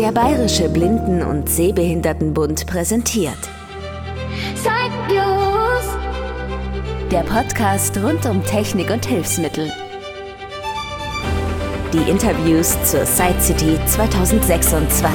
Der Bayerische Blinden- und Sehbehindertenbund präsentiert Sideviews, der Podcast rund um Technik und Hilfsmittel. Die Interviews zur Side City 2026.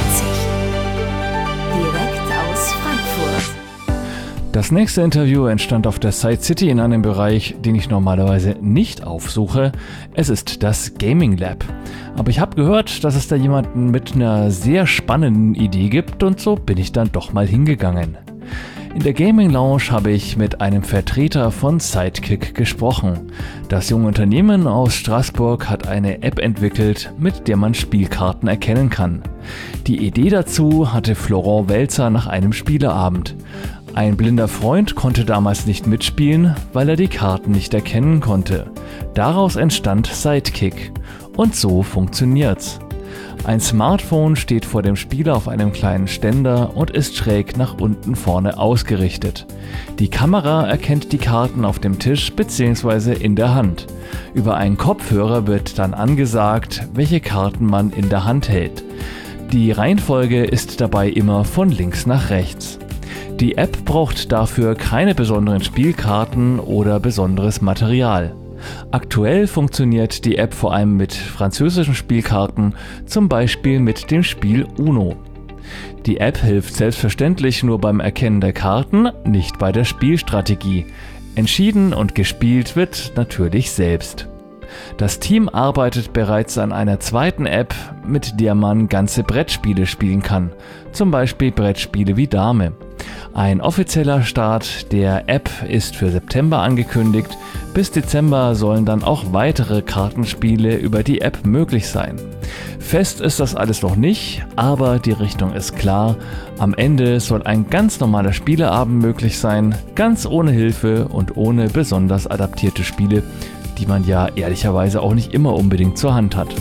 Direkt aus Frankfurt. Das nächste Interview entstand auf der Side City in einem Bereich, den ich normalerweise nicht aufsuche. Es ist das Gaming Lab. Aber ich habe gehört, dass es da jemanden mit einer sehr spannenden Idee gibt und so bin ich dann doch mal hingegangen. In der Gaming Lounge habe ich mit einem Vertreter von Sidekick gesprochen. Das junge Unternehmen aus Straßburg hat eine App entwickelt, mit der man Spielkarten erkennen kann. Die Idee dazu hatte Florent Welzer nach einem Spieleabend. Ein blinder Freund konnte damals nicht mitspielen, weil er die Karten nicht erkennen konnte. Daraus entstand Sidekick. Und so funktioniert's. Ein Smartphone steht vor dem Spieler auf einem kleinen Ständer und ist schräg nach unten vorne ausgerichtet. Die Kamera erkennt die Karten auf dem Tisch bzw. in der Hand. Über einen Kopfhörer wird dann angesagt, welche Karten man in der Hand hält. Die Reihenfolge ist dabei immer von links nach rechts. Die App braucht dafür keine besonderen Spielkarten oder besonderes Material. Aktuell funktioniert die App vor allem mit französischen Spielkarten, zum Beispiel mit dem Spiel Uno. Die App hilft selbstverständlich nur beim Erkennen der Karten, nicht bei der Spielstrategie. Entschieden und gespielt wird natürlich selbst. Das Team arbeitet bereits an einer zweiten App, mit der man ganze Brettspiele spielen kann, zum Beispiel Brettspiele wie Dame. Ein offizieller Start der App ist für September angekündigt. Bis Dezember sollen dann auch weitere Kartenspiele über die App möglich sein. Fest ist das alles noch nicht, aber die Richtung ist klar. Am Ende soll ein ganz normaler Spieleabend möglich sein, ganz ohne Hilfe und ohne besonders adaptierte Spiele, die man ja ehrlicherweise auch nicht immer unbedingt zur Hand hat.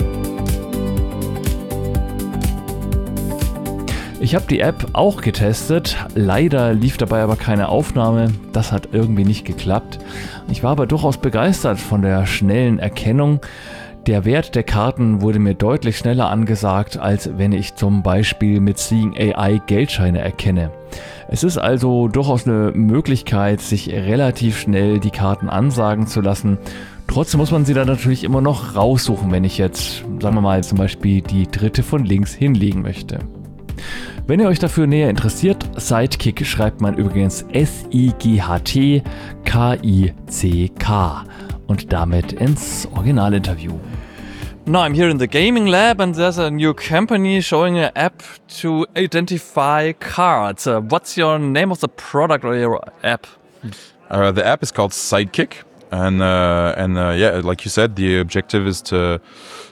Ich habe die App auch getestet, leider lief dabei aber keine Aufnahme, das hat irgendwie nicht geklappt. Ich war aber durchaus begeistert von der schnellen Erkennung. Der Wert der Karten wurde mir deutlich schneller angesagt, als wenn ich zum Beispiel mit Seeing AI Geldscheine erkenne. Es ist also durchaus eine Möglichkeit, sich relativ schnell die Karten ansagen zu lassen. Trotzdem muss man sie dann natürlich immer noch raussuchen, wenn ich jetzt, sagen wir mal, zum Beispiel die dritte von links hinlegen möchte. Wenn ihr euch dafür näher interessiert, Sidekick schreibt man übrigens S-I-G-H-T-K-I-C-K. Und damit ins Originalinterview. Now I'm here in the gaming lab and there's a new company showing an app to identify cards. What's your name of the product or your app? The app is called Sidekick, and yeah, like you said, the objective is to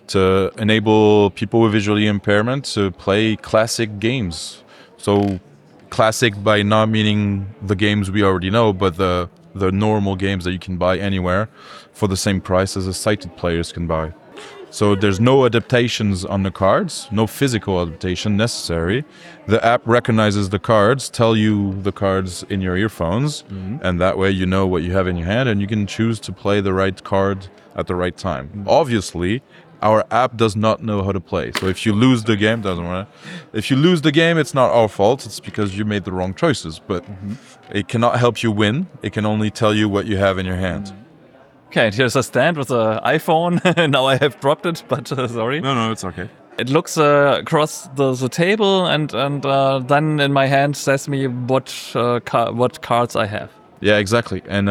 enable people with visually impairment to play classic games. So classic by not meaning the games we already know, but the normal games that you can buy anywhere for the same price as the sighted players can buy. So there's no adaptations on the cards, no physical adaptation necessary. The app recognizes the cards, tell you the cards in your earphones, and that way you know what you have in your hand and you can choose to play the right card at the right time. Obviously, our app does not know how to play. So if you lose the game, if you lose the game, it's not our fault. It's because you made the wrong choices. But it cannot help you win. It can only tell you what you have in your hand. Okay, and here's a stand with an iPhone. Now I have dropped it, but sorry. No, it's okay. It looks across the table and then in my hand says me what cards I have. Yeah, exactly. And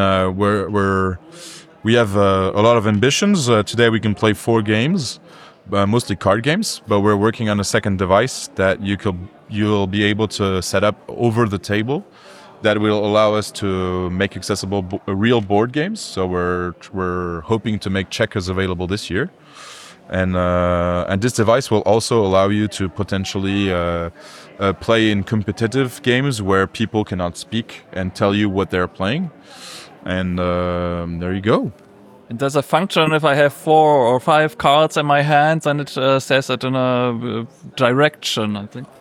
we have a lot of ambitions. Today we can play 4 games, mostly card games, but we're working on a second device that you'll be able to set up over the table that will allow us to make accessible real board games. So we're hoping to make checkers available this year. And this device will also allow you to potentially play in competitive games where people cannot speak and tell you what they're playing. And there you go. And there's a function if I have 4 or 5 cards in my hands and it says it in a direction, I think.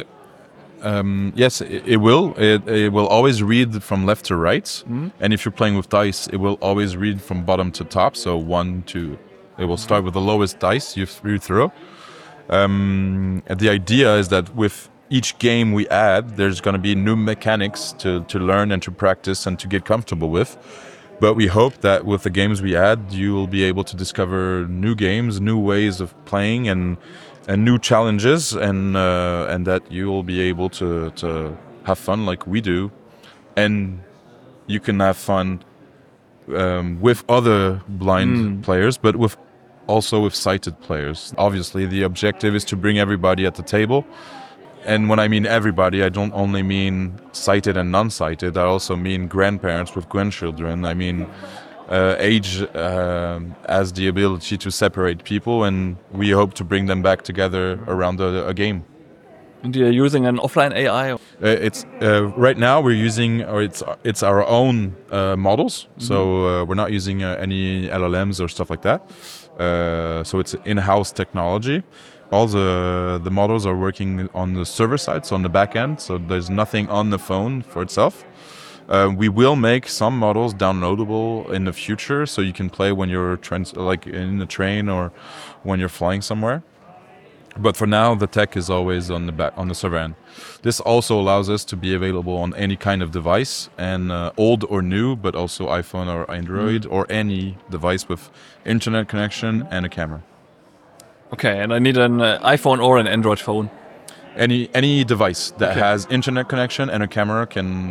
Yes, it will. It will always read from left to right. And if you're playing with dice, it will always read from bottom to top. So 1, 2. It will start with the lowest dice you throw. And the idea is that with each game we add, there's going to be new mechanics to learn and to practice and to get comfortable with. But we hope that with the games we add, you will be able to discover new games, new ways of playing, and new challenges, and that you will be able to have fun like we do, and you can have fun with other blind players, but also with sighted players. Obviously, the objective is to bring everybody at the table. And when I mean everybody, I don't only mean sighted and non-sighted. I also mean grandparents with grandchildren. I mean age has the ability to separate people, and we hope to bring them back together around a game. And you're using an offline AI? It's right now we're using, or it's our own models. So we're not using any LLMs or stuff like that. So it's in-house technology. All the models are working on the server side, so on the back end. So there's nothing on the phone for itself. We will make some models downloadable in the future, so you can play when you're like in the train or when you're flying somewhere. But for now, the tech is always on the server end. This also allows us to be available on any kind of device, and old or new, but also iPhone or Android or any device with internet connection and a camera. Okay, and I need an iPhone or an Android phone. Any device that has internet connection and a camera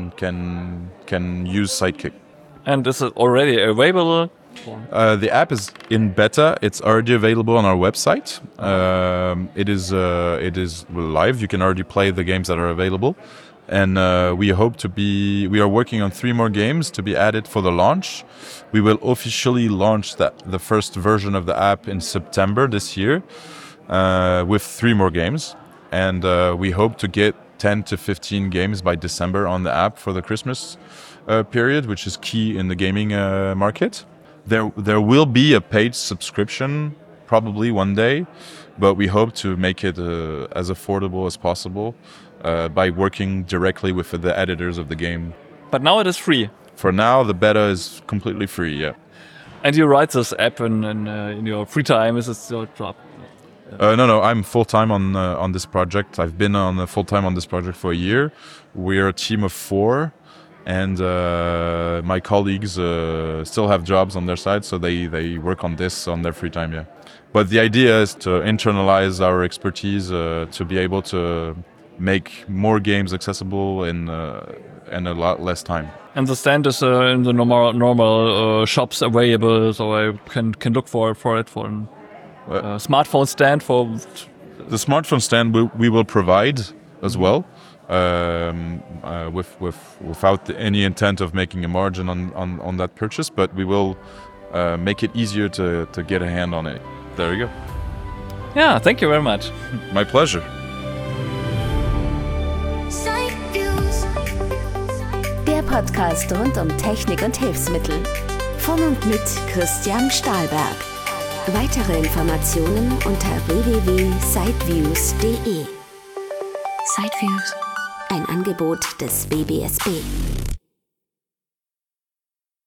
can use Sidekick. And is it already available? The app is in beta. It's already available on our website. It is live. You can already play the games that are available, and we are working on 3 more games to be added for the launch. We will officially launch the first version of the app in September this year with 3 more games, and we hope to get 10 to 15 games by December on the app for the Christmas period, which is key in the gaming market. There will be a paid subscription probably one day, but we hope to make it as affordable as possible by working directly with the editors of the game. But now it is free. For now, the beta is completely free, yeah. And you write this app in your free time? Is it your job? No, I'm full-time on this project. I've been full-time on this project for a year. We're a team of 4. And my colleagues still have jobs on their side, so they work on this on their free time, yeah. But the idea is to internalize our expertise to be able to make more games accessible in a lot less time. And the stand is in the normal shops available, so I can look for it for a smartphone stand for... The smartphone stand we will provide as well. Without any intent of making a margin on that purchase, but we will make it easier to get a hand on it. There you go. Yeah, thank you very much. My pleasure. Der Podcast rund um Technik und Hilfsmittel. Von und mit Christian Stahlberg. Weitere Informationen unter www.sideviews.de. Sideviews, ein Angebot des BBSB.